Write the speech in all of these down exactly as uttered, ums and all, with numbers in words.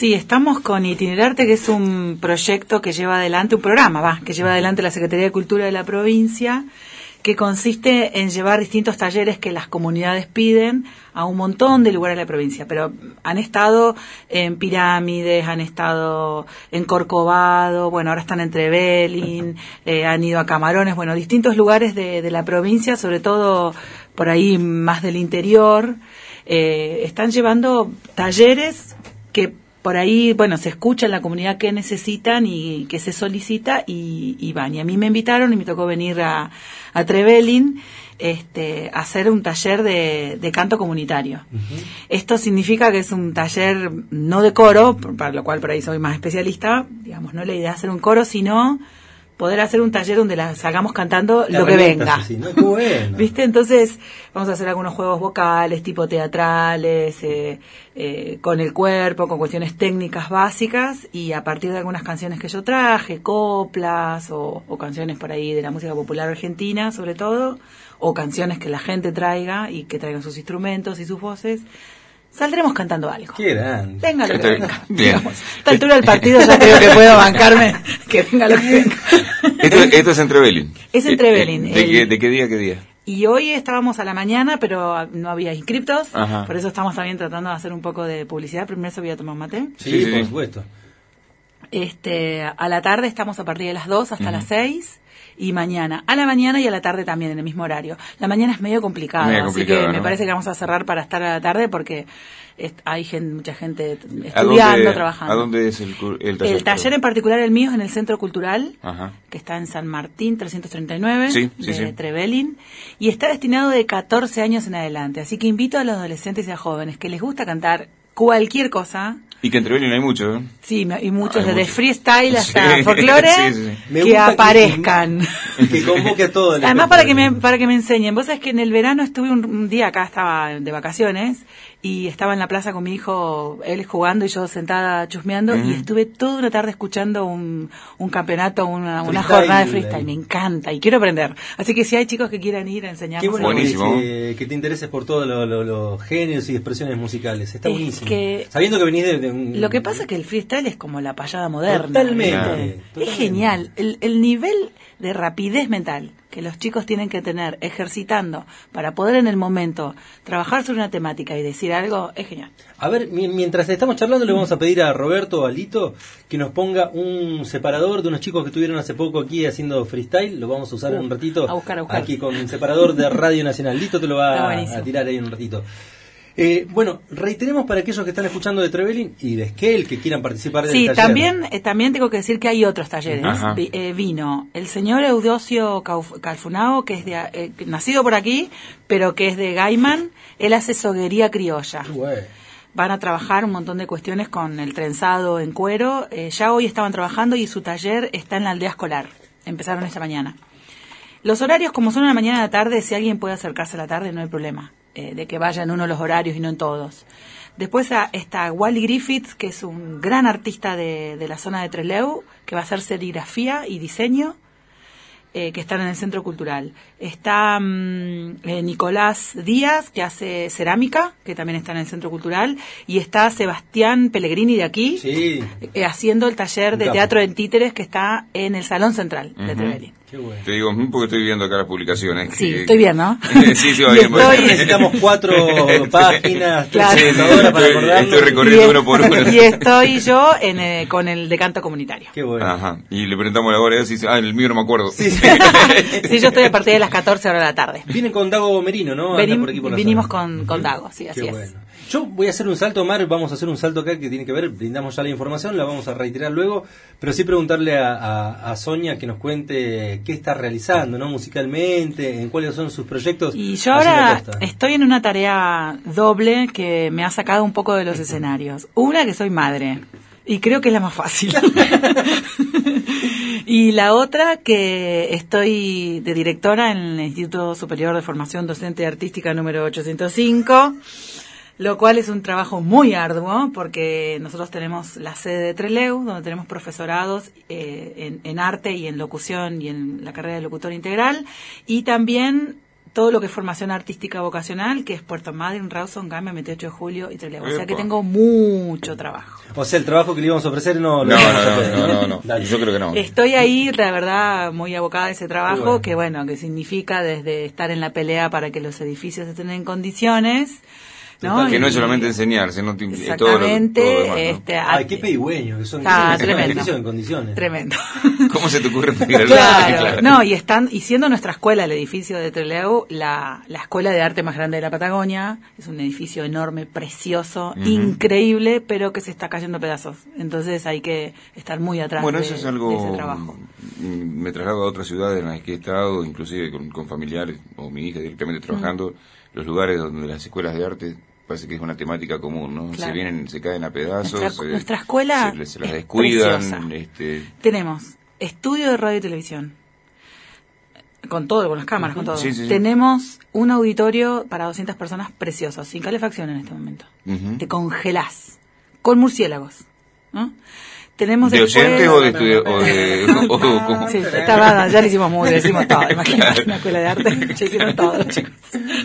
Sí, estamos con Itinerarte, que es un proyecto que lleva adelante, un programa, va, que lleva adelante la Secretaría de Cultura de la provincia, que consiste en llevar distintos talleres que las comunidades piden a un montón de lugares de la provincia, pero han estado en Pirámides, han estado en Corcovado, bueno, ahora están en Trevelin, eh, han ido a Camarones, bueno, distintos lugares de, de la provincia, sobre todo por ahí más del interior, eh, están llevando talleres que por ahí, bueno, se escucha en la comunidad qué necesitan y qué se solicita y, y van. Y a mí me invitaron y me tocó venir a, a Trevelin este, a hacer un taller de, de canto comunitario. Uh-huh. Esto significa que es un taller no de coro, para lo cual por ahí soy más especialista, digamos, no la idea de hacer un coro, sino poder hacer un taller donde la salgamos cantando la lo que venga. Así, ¿no? Qué bueno. ¿Viste? Entonces vamos a hacer algunos juegos vocales, tipo teatrales, eh, eh, con el cuerpo, con cuestiones técnicas básicas, y a partir de algunas canciones que yo traje, coplas o, o canciones por ahí de la música popular argentina, sobre todo, o canciones que la gente traiga y que traigan sus instrumentos y sus voces, saldremos cantando algo. Qué grande. Venga lo que venga. Digamos, a esta altura del partido ya creo que puedo bancarme que venga lo que venga. Esto, esto es en Trevelin. Es en Trevelin. ¿De, de, qué, ¿De qué día qué día? Y hoy estábamos a la mañana, pero no había inscriptos. Ajá. Por eso estamos también tratando de hacer un poco de publicidad. Primero se voy a tomar mate. Sí, sí, por sí. supuesto. Este, a la tarde estamos a partir de las dos hasta Uh-huh. las seis. Y mañana, a la mañana y a la tarde también, en el mismo horario. La mañana es medio complicado, Medio así complicado, que ¿no? me parece que vamos a cerrar para estar a la tarde porque es, hay gente, mucha gente ¿A estudiando, dónde, trabajando. ¿A dónde es el, cu- el taller? El taller en particular, el mío, es en el Centro Cultural, Ajá. que está en San Martín trescientos treinta y nueve, Sí, sí, de sí. Trevelin, y está destinado de catorce años en adelante. Así que invito a los adolescentes y a jóvenes que les gusta cantar cualquier cosa. Y que en Trevelin hay mucho, ¿eh? Sí, y muchos, Hay desde mucho. freestyle hasta Sí, folclore, sí, sí. Me que gusta que- aparezcan. Que convoque a todos. el Además, para que espectáculo. me para que me enseñen. Vos sabés que en el verano estuve un, un día acá, estaba de vacaciones, y estaba en la plaza con mi hijo, él jugando y yo sentada chusmeando, Mm. y estuve toda una tarde escuchando un, un campeonato, una, una Freestyle, jornada de freestyle. ahí. Me encanta y quiero aprender. Así que si hay chicos que quieran ir a enseñarnos. Qué bueno que, Buenísimo. que, que te intereses por todos lo- lo- los géneros y expresiones musicales. Está Es buenísimo. que- Sabiendo que venís de, de un... Lo que pasa es que el freestyle es como la payada moderna. Totalmente, ¿viste? totalmente. Es genial. El, el nivel de rapidez mental que los chicos tienen que tener ejercitando para poder en el momento trabajar sobre una temática y decir algo es genial. A ver, mi- mientras estamos charlando le vamos a pedir a Roberto o a Lito que nos ponga un separador de unos chicos que estuvieron hace poco aquí haciendo freestyle. Lo vamos a usar en un ratito. A buscar, a buscar. Aquí con un separador de Radio Nacional. Lito te lo Está va buenísimo. a tirar ahí en un ratito. Eh, bueno, reiteremos para aquellos que están escuchando de Trevelin y de Esquel que quieran participar del Sí, taller. también eh, también tengo que decir que hay otros talleres. Ajá. Vi- eh, vino el señor Eudosio Cauf- Calfunao, que es de, eh, nacido por aquí, pero que es de Gaiman. Él hace soguería criolla. Qué bueno. Van a trabajar un montón de cuestiones con el trenzado en cuero. Eh, ya hoy estaban trabajando y su taller está en la aldea escolar. Empezaron esta mañana. Los horarios, como son a la mañana y a la tarde, si alguien puede acercarse a la tarde, no hay problema. Eh, de que vaya en uno de los horarios y no en todos. Después a, está Wally Griffiths, que es un gran artista de, de la zona de Trelew, que va a hacer serigrafía y diseño, eh, que están en el Centro Cultural. Está mm, eh, Nicolás Díaz, que hace cerámica, que también está en el Centro Cultural. Y está Sebastián Pellegrini de aquí, Sí, eh, haciendo el taller Un de capo. teatro en títeres, que está en el Salón Central de Ujú. Trevelin. qué bueno. Te digo, mm, porque estoy viendo acá las publicaciones. Sí, que- estoy bien, ¿no? sí, sí, va Y bien. va estoy- bien. Necesitamos cuatro páginas, tres Claro. computadoras para Estoy- acordarnos. estoy recorriendo Y- uno por uno. Y estoy yo en, eh, con el de canto comunitario. Qué bueno. Ajá. Y le preguntamos ahora, y dice, ah, el mío no me acuerdo. Sí, sí. Sí, yo estoy a partir de las catorce horas de la tarde. Vienen con Dago Merino, ¿no? Anda Venim- por aquí por la vinimos zona. con, con Dago, sí, así Qué es. bueno. Yo voy a hacer un salto, Mar, vamos a hacer un salto acá que tiene que ver, brindamos ya la información, la vamos a reiterar luego, pero sí preguntarle a, a, a Sonia que nos cuente qué está realizando, ¿no? Musicalmente, en cuáles son sus proyectos. Y yo allí en la ahora costa. estoy en una tarea doble que me ha sacado un poco de los escenarios. Una, que soy madre, y creo que es la más fácil. Y la otra, que estoy de directora en el Instituto Superior de Formación Docente y Artística número ochocientos cinco, lo cual es un trabajo muy arduo, porque nosotros tenemos la sede de Trelew, donde tenemos profesorados eh, en, en arte y en locución y en la carrera de locutor integral, y también todo lo que es formación artística vocacional, que es Puerto Madryn, Rawson, Gambia, veintiocho de julio y Trelew. O sea que tengo mucho trabajo. O sea, el trabajo que le íbamos a ofrecer no lo No, vamos no, a no, hacer, no, no, no. Dale. Yo creo que no. Estoy ahí, la verdad, muy abocada a ese trabajo, bueno. que bueno, que significa desde estar en la pelea para que los edificios estén en condiciones, ¿no? Que no es Y- solamente enseñar, sino t- Exactamente, todo lo, todo lo demás, ¿no? este, Ay, a- qué pedigüeños que son. Ah, que tremendo. edificios en condiciones. tremendo. ¿Cómo se te ocurre pedir el Claro, no, y están, y siendo nuestra escuela el edificio de Trelew, la, la escuela de arte más grande de la Patagonia, es un edificio enorme, precioso, Ujú. increíble, pero que se está cayendo a pedazos. Entonces hay que estar muy atrás Bueno, de, eso es de algo. ese trabajo. mm, Me traslado a otras ciudades en las que he estado, inclusive con, con familiares o mi hija directamente trabajando, los lugares donde las escuelas de arte parece que es una temática común, ¿no? Claro. Se vienen, se caen a pedazos. Nuestra- eh, nuestra escuela se, se las es descuidan. preciosa. Este, Tenemos estudio de radio y televisión, con todo, con las cámaras, con todo. Sí, sí, sí. Tenemos un auditorio para doscientas personas precioso, sin calefacción en este momento. Ujú. Te congelás, con murciélagos, ¿no? Tenemos ¿De después- oyentes o de estudio- o de- o- o- como- Sí, estaba, ya le hicimos muy, le hicimos todo, imagínate, una escuela de arte, ya hicieron todo los chicos.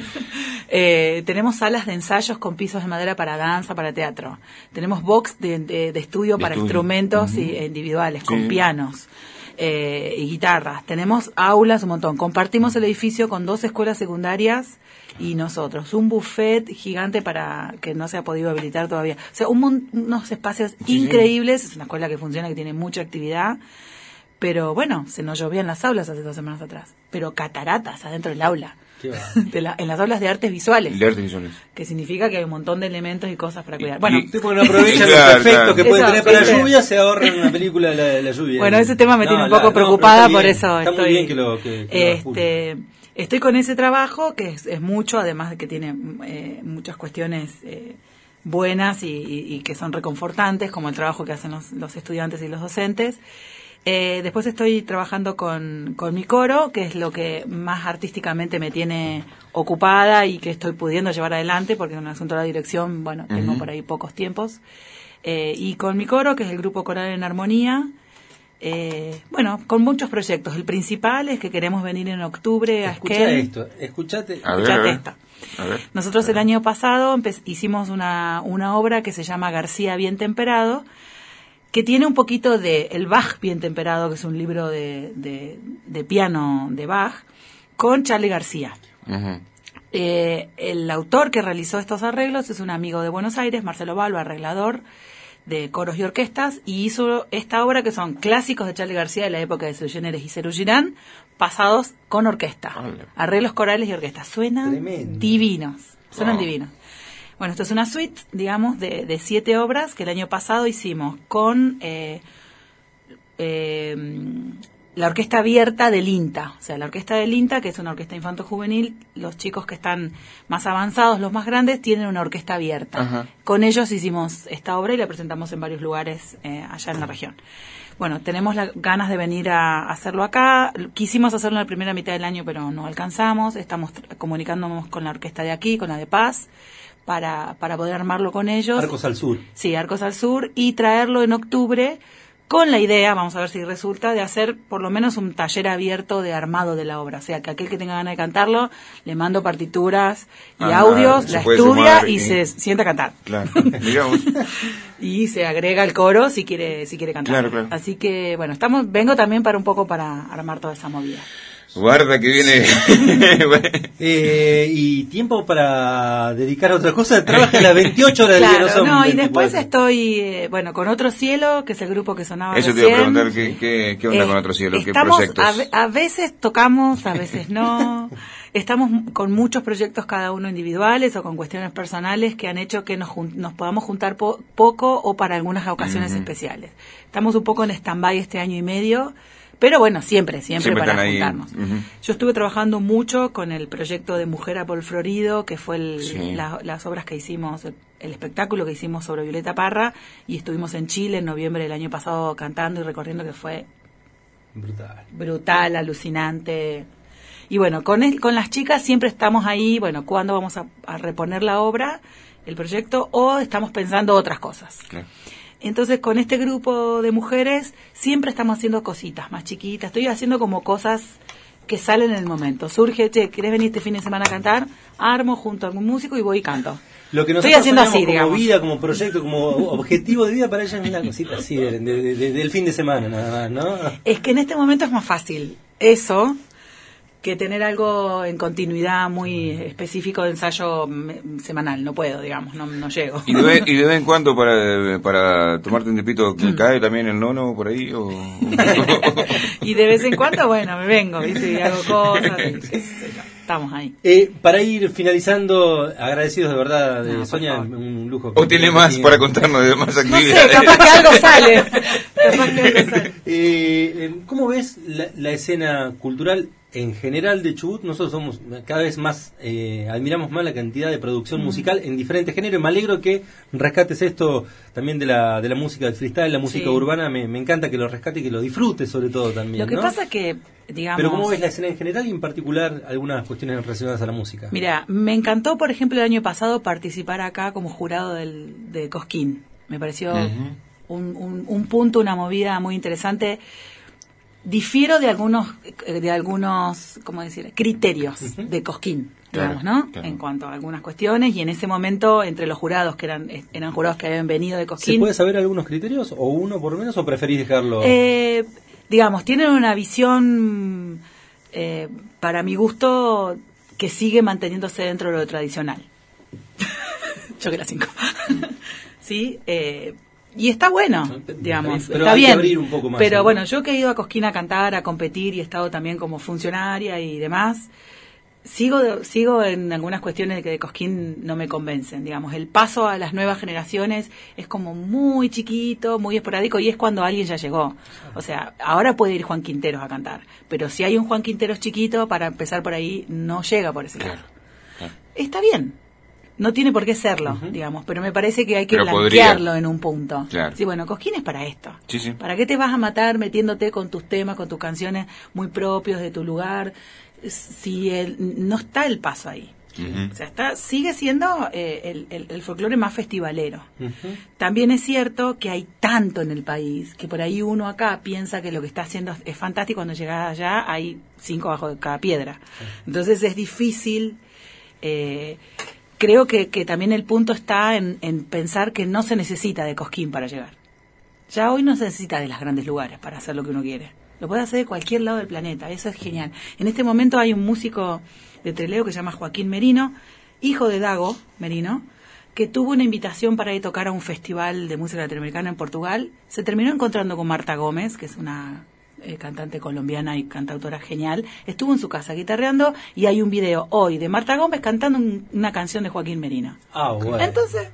Eh, tenemos salas de ensayos con pisos de madera para danza, para teatro. Tenemos box de, de- de estudio De para estudio. instrumentos Ujú. y- e individuales, Sí. con pianos eh, y guitarras. Tenemos aulas, un montón. Compartimos el edificio con dos escuelas secundarias y nosotros. Un buffet gigante para que no se ha podido habilitar todavía. O sea, un mon- unos espacios Sí, increíbles. Es una escuela que funciona, que tiene mucha actividad. Pero bueno, se nos llovían las aulas hace dos semanas atrás. Pero cataratas adentro del aula. Qué va. De la- en las aulas de artes visuales. de artes visuales. Que significa que hay un montón de elementos y cosas para cuidar. Y- Bueno, y- Sí, porque no aprovechan Claro, los efectos claro. que pueden Eso, tener para la ¿viste? lluvia, se ahorran una película de la, de la lluvia. bueno, ese tema me No, tiene un la- poco no, pero preocupada, está por bien, eso está estoy. muy bien que lo que, que lo este, estoy con ese trabajo que es, es mucho, además de que tiene eh, muchas cuestiones eh, buenas y, y- y que son reconfortantes, como el trabajo que hacen los, los estudiantes y los docentes. Eh, después estoy trabajando con, con mi coro, que es lo que más artísticamente me tiene ocupada y que estoy pudiendo llevar adelante, porque en un asunto de la dirección, bueno, tengo Ujú. por ahí pocos tiempos. Eh, y con mi coro, que es el grupo Coral en Armonía, eh, bueno, con muchos proyectos. El principal es que queremos venir en octubre a Escucha Esquel. esto, escuchate. A ver, Escuchate a ver. esta. A ver. Nosotros el año pasado empe- hicimos una, una obra que se llama García Bien Temperado, que tiene un poquito de el Bach Bien Temperado, que es un libro de, de, de piano de Bach, con Charly García. Ujú. Eh, el autor que realizó estos arreglos es un amigo de Buenos Aires, Marcelo Balba, arreglador de coros y orquestas, y hizo esta obra que son clásicos de Charly García de la época de Suyéneres y Serú Girán, pasados con orquesta, Hola. arreglos corales y orquestas. Suenan Tremendo. divinos, suenan Wow. divinos. Bueno, esto es una suite, digamos, de, de siete obras que el año pasado hicimos con eh, eh, la orquesta abierta del INTA. O sea, la orquesta del INTA, que es una orquesta infanto-juvenil, los chicos que están más avanzados, los más grandes, tienen una orquesta abierta. Ajá. Con ellos hicimos esta obra y la presentamos en varios lugares eh, allá en la región. Bueno, tenemos las ganas de venir a hacerlo acá. Quisimos hacerlo en la primera mitad del año, pero no alcanzamos. Estamos tr- comunicándonos con la orquesta de aquí, con la de Paz, para, para poder armarlo con ellos. Arcos al sur. Sí, Arcos al Sur, y traerlo en octubre con la idea, vamos a ver si resulta, de hacer por lo menos un taller abierto de armado de la obra. O sea, que aquel que tenga ganas de cantarlo, le mando partituras y Ah, audios, se la puede estudia sumar y, y- se sienta a cantar. Claro, digamos. Y se agrega el coro si quiere si quiere cantar. Claro, claro. Así que, bueno, estamos vengo también para un poco para armar toda esa movida. Guarda que viene. Eh, y tiempo para dedicar a otra cosa. Trabaja las veintiocho horas del día, no Claro, son no, y veinticuatro. después estoy, eh, bueno, con Otro Cielo, que es el grupo que sonaba Eso te iba a recién. preguntar, ¿qué, qué, qué onda Eh, con Otro Cielo? ¿Qué estamos, proyectos? A, ve- a veces tocamos, a veces no. Estamos m- con muchos proyectos cada uno individuales o con cuestiones personales que han hecho que nos, jun- nos podamos juntar po- poco o para algunas ocasiones Ujú. especiales. Estamos un poco en stand-by este año y medio, pero bueno, siempre, siempre, Siempre para están ahí. juntarnos. Ujú. Yo estuve trabajando mucho con el proyecto de Mujer a Paul Florido, que fue el- Sí. la- las obras que hicimos, el, el espectáculo que hicimos sobre Violeta Parra, y estuvimos en Chile en noviembre del año pasado cantando y recorriendo, que fue Brutal. brutal, alucinante. Y bueno, con, el- con las chicas siempre estamos ahí, bueno, ¿cuándo vamos a, a reponer la obra, el proyecto, o estamos pensando otras cosas? Claro. Entonces, con este grupo de mujeres siempre estamos haciendo cositas más chiquitas. Estoy haciendo como cosas que salen en el momento. Surge, che, ¿querés venir este fin de semana a cantar? Armo junto a algún músico y voy y canto. Lo que Estoy nosotros haciendo así, como digamos. vida, como proyecto, como objetivo de vida, para ella es una cosita así de, de, de, del fin de semana nada más, ¿no? Es que en este momento es más fácil eso que tener algo en continuidad muy específico de ensayo me- semanal. No puedo, digamos, no, no llego. ¿Y de, vez, y de vez en cuando para, para tomarte un tiempito cae también el nono por ahí? O... Y de vez en cuando, bueno, me vengo, ¿viste? Y hago cosas. Y qué sé yo. Estamos ahí. Eh, para ir finalizando, agradecidos de verdad, de No, por Sonia, favor. un lujo. ¿O tiene más para contarnos de más No actividades? sé, capaz que algo sale. Capaz que algo sale. Eh, ¿Cómo ves la, la escena cultural en general de Chubut? Nosotros somos cada vez más, eh, admiramos más la cantidad de producción musical en diferentes géneros. Me alegro que rescates esto también de la, de la música del freestyle, la música Sí. urbana. Me, me encanta que lo rescate y que lo disfrutes sobre todo también. Lo que ¿no? pasa es que, digamos... Pero ¿cómo ves la escena en general y en particular algunas cuestiones relacionadas a la música? Mira, me encantó, por ejemplo, el año pasado participar acá como jurado del, de Cosquín. Me pareció Ujú. un, un, un punto, una movida muy interesante. Difiero de algunos, eh, de algunos, ¿cómo decir? Criterios Ujú. de Cosquín, Claro, digamos, ¿no? claro. En cuanto a algunas cuestiones, y en ese momento, entre los jurados que eran, eh, eran jurados que habían venido de ¿Se Cosquín, puede saber algunos criterios o uno por lo menos o preferís dejarlo? eh, digamos, tienen una visión, eh, para mi gusto, que sigue manteniéndose dentro de lo tradicional. Choque las cinco. Sí, eh, y está bueno, digamos, Pero está hay que bien. abrir un poco más, pero ¿no? bueno, yo que he ido a Cosquín a cantar, a competir y he estado también como funcionaria y demás, sigo sigo en algunas cuestiones de que de Cosquín no me convencen, digamos, el paso a las nuevas generaciones es como muy chiquito, muy esporádico y es cuando alguien ya llegó. O sea, ahora puede ir Juan Quinteros a cantar, pero si hay un Juan Quinteros chiquito, para empezar por ahí, no llega por ese lado. Claro, claro. Está bien. No tiene por qué serlo, Ujú. digamos, pero me parece que hay que Pero blanquearlo podría. en un punto. Claro. Sí, bueno, Cosquín es para esto. Sí, sí. ¿Para qué te vas a matar metiéndote con tus temas, con tus canciones muy propios de tu lugar? Si el- no está el paso ahí. Ujú. O sea, está, sigue siendo eh, el, el, el folclore más festivalero. Ujú. También es cierto que hay tanto en el país que por ahí uno acá piensa que lo que está haciendo es fantástico, cuando llegas allá hay cinco bajo de cada piedra. Entonces es difícil. Eh, creo que, que también el punto está en, en pensar que no se necesita de Cosquín para llegar. Ya hoy no se necesita de los grandes lugares para hacer lo que uno quiere. Lo puede hacer de cualquier lado del planeta, eso es genial. En este momento hay un músico de Trelew que se llama Joaquín Merino, hijo de Dago Merino, que tuvo una invitación para ir a tocar a un festival de música latinoamericana en Portugal. Se terminó encontrando con Marta Gómez, que es una eh, cantante colombiana y cantautora genial. Estuvo en su casa guitarreando y hay un video hoy de Marta Gómez cantando un- una canción de Joaquín Merino. Ah, bueno. Entonces...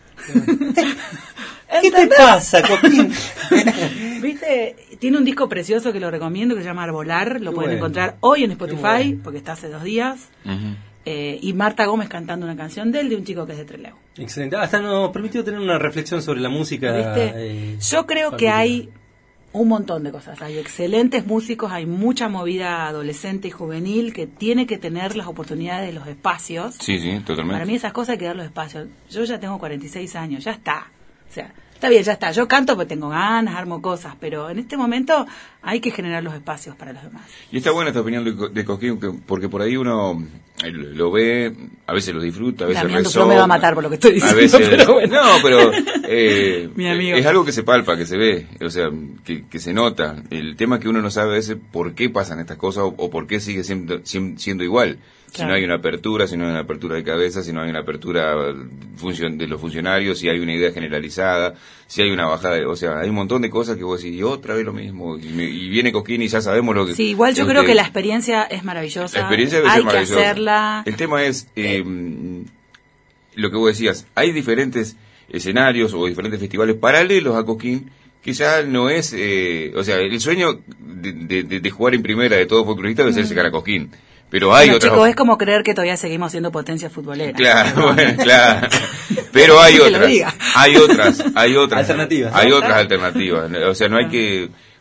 ¿Qué te pasa, Coquín? ¿Viste? Tiene un disco precioso que lo recomiendo que se llama Arbolar. Lo Qué pueden bueno. encontrar hoy en Qué Spotify, bueno. porque está hace dos días. Ujú. Eh, y Marta Gómez cantando una canción de él, de un chico que es de Trelew. Excelente. Hasta nos permitió tener una reflexión sobre la música. ¿Viste? eh, Yo creo que particular. hay un montón de cosas. Hay excelentes músicos, hay mucha movida adolescente y juvenil que tiene que tener las oportunidades de los espacios. Sí, sí, totalmente. Para mí esas cosas hay que dar los espacios. Yo ya tengo cuarenta y seis años, ya está. O sea, está bien, ya está. Yo canto porque tengo ganas, armo cosas, pero en este momento hay que generar los espacios para los demás. Y está buena esta opinión de, Co- de Cosquín, que- porque por ahí uno eh, lo ve, a veces lo disfruta, a veces Damián resonga. Dupró me va a matar por lo que estoy diciendo, A veces, pero bueno. No, pero eh, Mi amigo. es algo que se palpa, que se ve, o sea, que, que se nota. El tema es que uno no sabe a veces por qué pasan estas cosas o, o por qué sigue siendo, siem- siendo igual. Si Claro. no hay una apertura, si no hay una apertura de cabeza, si no hay una apertura función de los funcionarios, si hay una idea generalizada, si hay una bajada, de- o sea, hay un montón de cosas que vos decís, y otra vez lo mismo, y, me- y viene Cosquín y ya sabemos lo que... Sí, igual yo lo creo que la experiencia es maravillosa. la experiencia debe hay ser que maravillosa. hacerla. El tema es eh, lo que vos decías, hay diferentes escenarios o diferentes festivales paralelos a Cosquín que ya no es, eh, o sea, el sueño de, de- de- de jugar en primera de todo folclorista debe ser llegar a Cosquín, pero hay Bueno, otras... chicos, es como creer que todavía seguimos siendo potencia futbolera. Claro, bueno, claro. Pero hay Que lo otras, diga. hay otras, hay otras Alternativas, ¿no? hay otras Claro. alternativas. O sea, no hay que,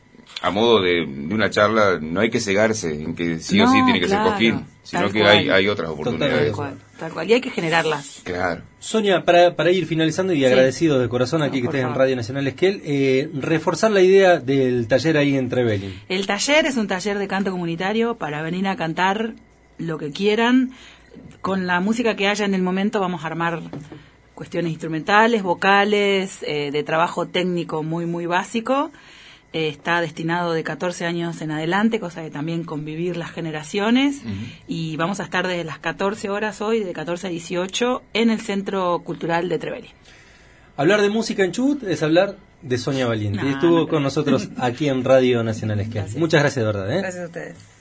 a modo de, de una charla, no hay que cegarse en que sí no, o sí tiene que claro, ser Cosquín, sino que cual. hay, hay otras oportunidades. Tal cual, tal cual, y hay que generarlas. Claro. Sonia, para, para ir finalizando y sí. agradecido de corazón aquí no, que estés favor. en Radio Nacional Esquel, eh, reforzar la idea del taller ahí en Trevelin. El taller es un taller de canto comunitario para venir a cantar lo que quieran. Con la música que haya en el momento vamos a armar cuestiones instrumentales, vocales, eh, de trabajo técnico muy, muy básico. Eh, está destinado de catorce años en adelante, cosa de también convivir las generaciones. Uh-huh. Y vamos a estar desde las catorce horas hoy, de catorce a dieciocho, en el Centro Cultural de Trevelin. Hablar de música en Chubut es hablar de Sonia Valiente. No, y estuvo no, con nosotros aquí en Radio Nacional Esquel. Muchas gracias de verdad. ¿eh? Gracias a ustedes.